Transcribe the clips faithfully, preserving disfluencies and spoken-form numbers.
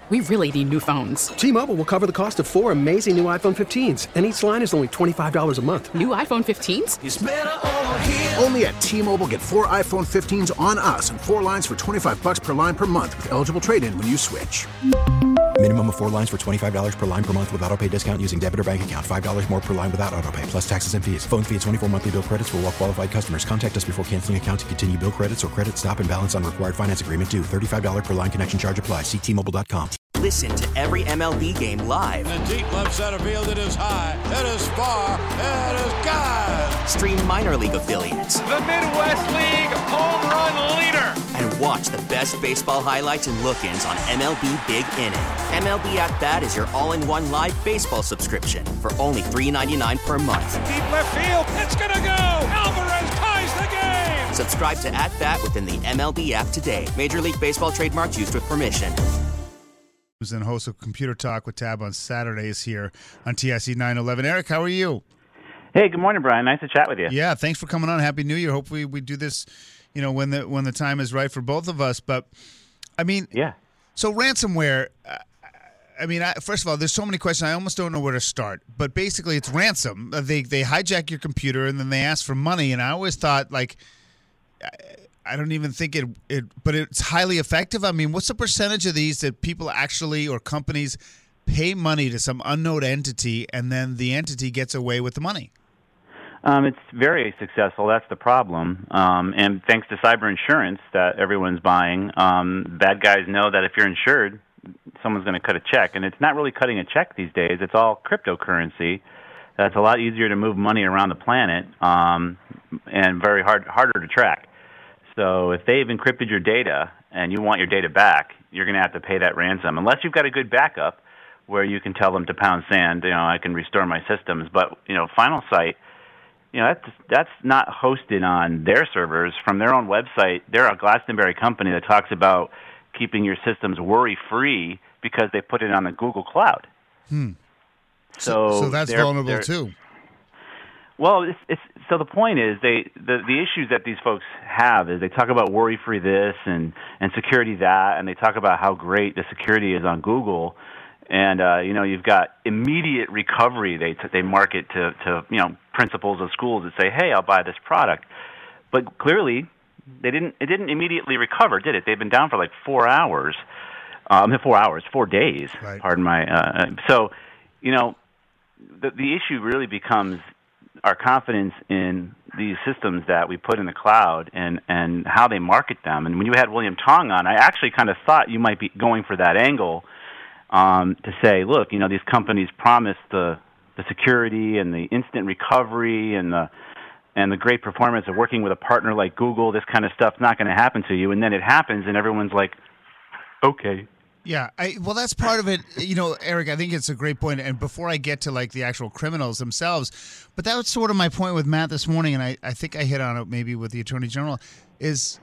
We really need new phones. T-Mobile will cover the cost of four amazing new iPhone fifteens, and each line is only twenty-five dollars a month. New iPhone fifteens? It's better over here. Only at T-Mobile, get four iPhone fifteens on us and four lines for twenty-five dollars per line per month with eligible trade-in when you switch. Minimum of four lines for twenty-five dollars per line per month with autopay discount using debit or bank account. five dollars more per line without autopay, plus taxes and fees. Phone fee at twenty-four monthly bill credits for well-qualified customers. Contact us before canceling account to continue bill credits or credit stop and balance on required finance agreement due. thirty-five dollars per line connection charge applies. See T Mobile dot com. Listen to every M L B game live. In the deep left center field, it is high, it is far, it is gone. Stream minor league affiliates. The Midwest League home run leader. And watch the best baseball highlights and look-ins on M L B Big Inning. M L B At Bat is your all-in-one live baseball subscription for only three dollars and ninety-nine cents per month. Deep left field, it's gonna go. Alvarez ties the game. Subscribe to At Bat within the M L B app today. Major League Baseball trademarks used with permission. And host of Computer Talk with Tab on Saturdays here on T I C nine eleven. Eric, how are you? Hey, good morning, Brian. Nice to chat with you. Yeah, thanks for coming on. Happy New Year. Hopefully we do this, you know, when the when the time is right for both of us. But I mean, yeah. So ransomware. Uh, I mean, I, first of all, there's so many questions. I almost don't know where to start. But basically, it's ransom. They they hijack your computer and then they ask for money. And I always thought like. I, I don't even think it, it, but it's highly effective. I mean, what's the percentage of these that people actually or companies pay money to some unknown entity and then the entity gets away with the money? Um, it's very successful. That's the problem. Um, and thanks to cyber insurance that everyone's buying, um, bad guys know that if you're insured, someone's going to cut a check. And it's not really cutting a check these days. It's all cryptocurrency. That's a lot easier to move money around the planet um, and very hard harder to track. So if they've encrypted your data and you want your data back, you're going to have to pay that ransom, unless you've got a good backup where you can tell them to pound sand, you know, I can restore my systems. But, you know, Final Site, you know, that's, that's not hosted on their servers. From their own website, they're a Glastonbury company that talks about keeping your systems worry-free because they put it on the Google Cloud. Hmm. So, so, so that's they're, vulnerable they're, too. Well, it's, it's, so the point is, they the, the issues that these folks have is they talk about worry-free this and, and security that, and they talk about how great the security is on Google. And, uh, you know, you've got immediate recovery. They they market to, to, you know, principals of schools that say, hey, I'll buy this product. But clearly, they didn't. it didn't immediately recover, did it? They've been down for like four hours. Um, four hours, four days, right. Pardon my... Uh, so, you know, the, the issue really becomes our confidence in these systems that we put in the cloud and, and how they market them. And when you had William Tong on, I actually kind of thought you might be going for that angle um, to say, look, you know, these companies promise the, the security and the instant recovery and the and the great performance of working with a partner like Google. This kind of stuff's not going to happen to you. And then it happens, and everyone's like, okay. Yeah, I, well, that's part of it. You know, Eric, I think it's a great point. And before I get to, like, the actual criminals themselves, but that was sort of my point with Matt this morning, and I, I think I hit on it maybe with the Attorney General, is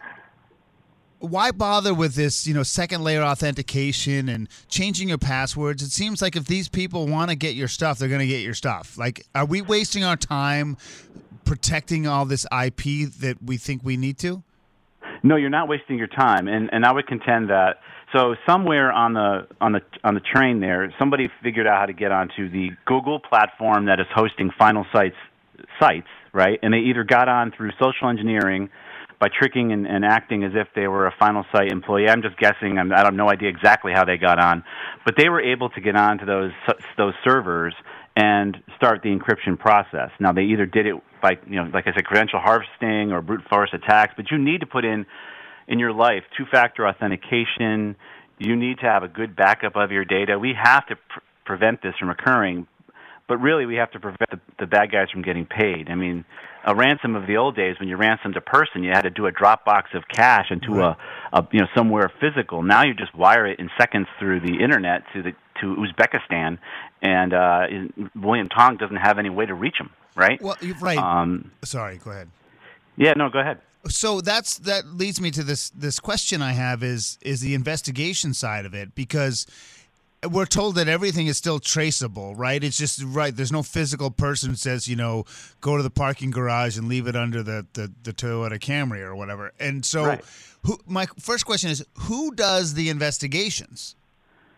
why bother with this, you know, second-layer authentication and changing your passwords? It seems like if these people want to get your stuff, they're going to get your stuff. Like, are we wasting our time protecting all this I P that we think we need to? No, you're not wasting your time, and and I would contend that. So somewhere on the on the on the train there, somebody figured out how to get onto the Google platform that is hosting Final Sight's sites, right? And they either got on through social engineering by tricking and, and acting as if they were a Final Sight employee. I'm just guessing. I'm, I have no idea exactly how they got on, but they were able to get onto those those servers and start the encryption process. Now, they either did it by, you know, like I said, credential harvesting or brute force attacks, but you need to put in, in your life, two-factor authentication. You need to have a good backup of your data. We have to pr- prevent this from occurring, but really we have to prevent the, the bad guys from getting paid. I mean, a ransom of the old days, when you ransomed a person, you had to do a Dropbox of cash into right. a, a, you know, somewhere physical. Now you just wire it in seconds through the internet to the to Uzbekistan, and uh, William Tong doesn't have any way to reach him, right? Well, you're right. Um, Sorry, go ahead. Yeah, no, go ahead. So that's that leads me to this this question I have is is the investigation side of it, because we're told that everything is still traceable, right? It's just right. There's no physical person who says, you know, go to the parking garage and leave it under the, the, the Toyota Camry or whatever. And so, right. who? My first question is, who does the investigations?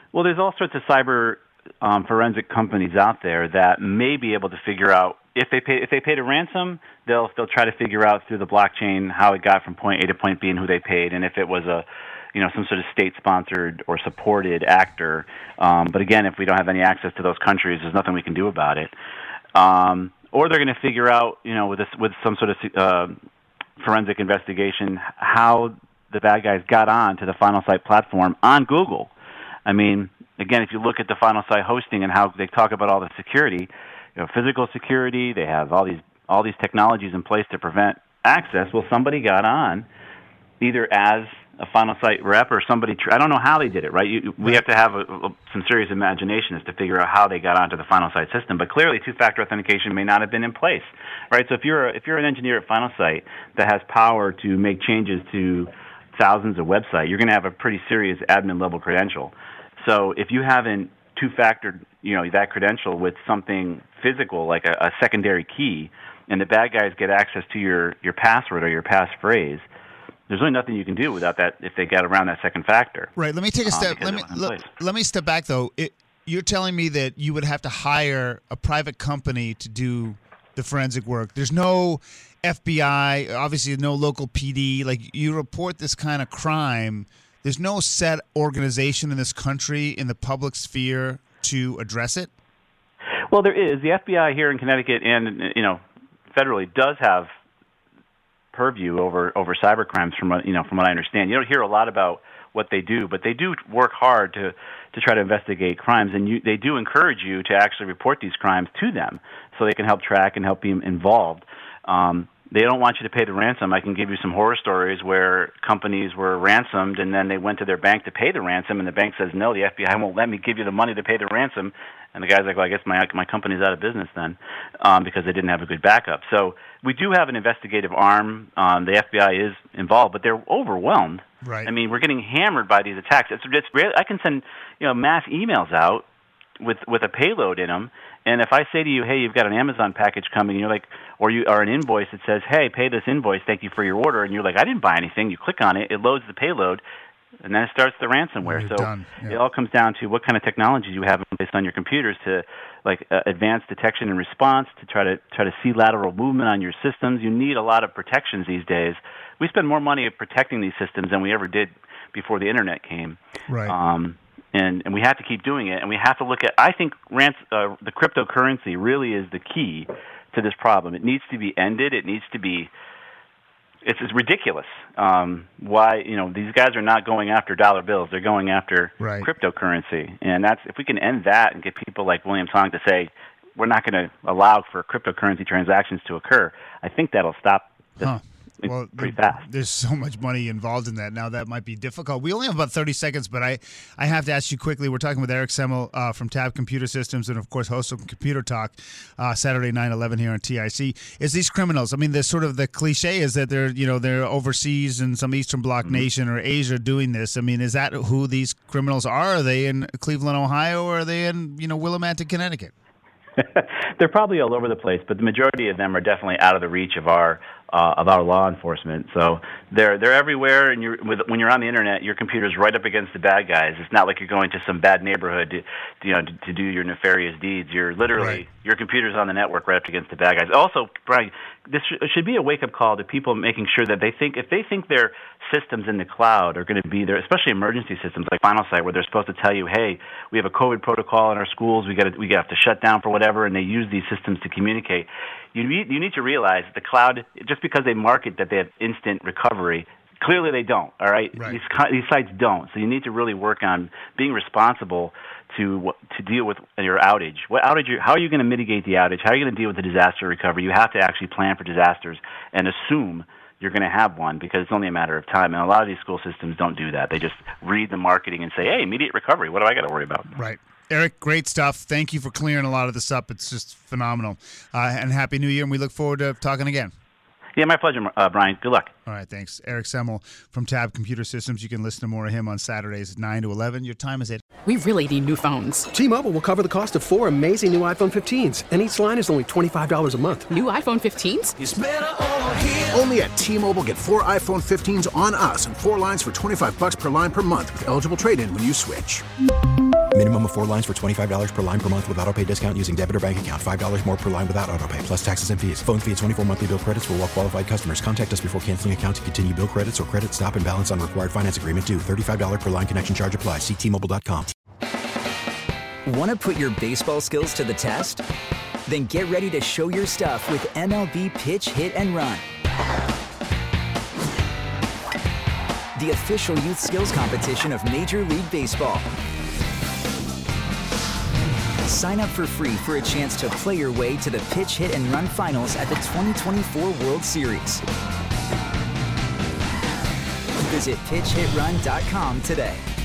Well, there's all sorts of cyber um, forensic companies out there that may be able to figure out if they pay if they paid a ransom, they'll they'll try to figure out through the blockchain how it got from point A to point B and who they paid, and if it was a you know some sort of state-sponsored or supported actor. Um, but again, if we don't have any access to those countries, there's nothing we can do about it. Um, or they're going to figure out you know with this with some sort of uh, forensic investigation how the bad guys got on to the Final Site platform on Google. I mean, again, if you look at the Final Site hosting and how they talk about all the security, you know, physical security, they have all these all these technologies in place to prevent access. Well, somebody got on, either as a Final Site rep or somebody. I don't know how they did it. Right? You, we have to have a, a, some serious imagination as to figure out how they got onto the Final Site system. But clearly, two-factor authentication may not have been in place. Right? So if you're a, if you're an engineer at Final Site that has power to make changes to thousands of websites, you're going to have a pretty serious admin level credential. So if you haven't two-factored, you know, that credential with something physical like a, a secondary key, and the bad guys get access to your, your password or your passphrase, there's really nothing you can do without that if they get around that second factor. Right. Let me take a step. Um, let me let, let me step back though. It, you're telling me that you would have to hire a private company to do the forensic work. There's no F B I, obviously no local P D. Like, you report this kind of crime, there's no set organization in this country in the public sphere to address it? Well, there is. The F B I here in Connecticut and, you know, federally does have purview over, over cyber crimes from what, you know, from what I understand. You don't hear a lot about what they do, but they do work hard to, to try to investigate crimes, and you, they do encourage you to actually report these crimes to them so they can help track and help be involved. Um, they don't want you to pay the ransom. I can give you some horror stories where companies were ransomed and then they went to their bank to pay the ransom, and the bank says, no, the F B I won't let me give you the money to pay the ransom. And the guy's like, well, I guess my my company's out of business then um, because they didn't have a good backup. So we do have an investigative arm. Um, the F B I is involved, but they're overwhelmed. Right. I mean, we're getting hammered by these attacks. It's, it's really, I can send you know mass emails out with with a payload in them. And if I say to you, hey, you've got an Amazon package coming, and you're like, or you or an invoice that says, hey, pay this invoice, thank you for your order, and you're like, I didn't buy anything. You click on it, it loads the payload, and then it starts the ransomware. So yeah. It all comes down to what kind of technologies you have in place on your computers to, like, uh, advanced detection and response, to try to try to see lateral movement on your systems. You need a lot of protections these days. We spend more money protecting these systems than we ever did before the internet came. Right. Um, And, and we have to keep doing it, and we have to look at, I think rans, uh, the cryptocurrency really is the key to this problem. It needs to be ended. It needs to be, it's, it's ridiculous. Um, why, you know, these guys are not going after dollar bills. They're going after right. cryptocurrency. And that's, if we can end that and get people like William Tong to say, we're not going to allow for cryptocurrency transactions to occur, I think that'll stop this. Huh. Well, pretty fast. There's so much money involved in that now that might be difficult. We only have about thirty seconds, but I, I have to ask you quickly. We're talking with Eric Semmel uh, from Tab Computer Systems and, of course, host of Computer Talk uh, Saturday nine eleven here on T I C. Is these criminals, I mean, the sort of the cliche is that they're, you know, they're overseas in some Eastern Bloc mm-hmm. nation or Asia doing this. I mean, is that who these criminals are? Are they in Cleveland, Ohio, or are they in, you know, Willimantic, Connecticut? They're probably all over the place, but the majority of them are definitely out of the reach of our uh, of our law enforcement. So they're they're everywhere, and you're, with, when you're on the internet, your computer's right up against the bad guys. It's not like you're going to some bad neighborhood to, to you know to, to do your nefarious deeds. You're literally right. your computer's on the network right up against the bad guys. Also, Brian, this should be a wake up call to people making sure that they think if they think their systems in the cloud are going to be there, especially emergency systems like Final Site, where they're supposed to tell you, hey, we have a COVID protocol in our schools, we got we have to shut down for whatever, and they use these systems to communicate. You need, you need to realize the cloud, just because they market that they have instant recovery, clearly they don't, all right? right. These, these sites don't. So you need to really work on being responsible to to deal with your outage. What outage? How are you going to mitigate the outage? How are you going to deal with the disaster recovery? You have to actually plan for disasters and assume you're going to have one, because it's only a matter of time. And a lot of these school systems don't do that. They just read the marketing and say, hey, immediate recovery. What do I got to worry about? Right. Eric, great stuff. Thank you for clearing a lot of this up. It's just phenomenal. Uh, and Happy New Year, and we look forward to talking again. Yeah, my pleasure, uh, Brian. Good luck. All right, thanks. Eric Semmel from Tab Computer Systems. You can listen to more of him on Saturdays at nine to eleven. Your time is eight. We really need new phones. T-Mobile will cover the cost of four amazing new iPhone fifteens, and each line is only twenty-five dollars a month. New iPhone fifteens? It's better over here. Only at T-Mobile, get four iPhone fifteens on us and four lines for twenty-five bucks per line per month with eligible trade-in when you switch. Minimum of four lines for twenty-five dollars per line per month with autopay discount using debit or bank account. five dollars more per line without autopay, plus taxes and fees. Phone fee at twenty-four monthly bill credits for well-qualified customers. Contact us before canceling account to continue bill credits or credit stop and balance on required finance agreement due. thirty-five dollars per line connection charge applies. See T Mobile dot com. Want to put your baseball skills to the test? Then get ready to show your stuff with M L B Pitch, Hit, and Run. The official youth skills competition of Major League Baseball. Sign up for free for a chance to play your way to the Pitch, Hit, and Run finals at the twenty twenty-four World Series. Visit pitch hit run dot com today.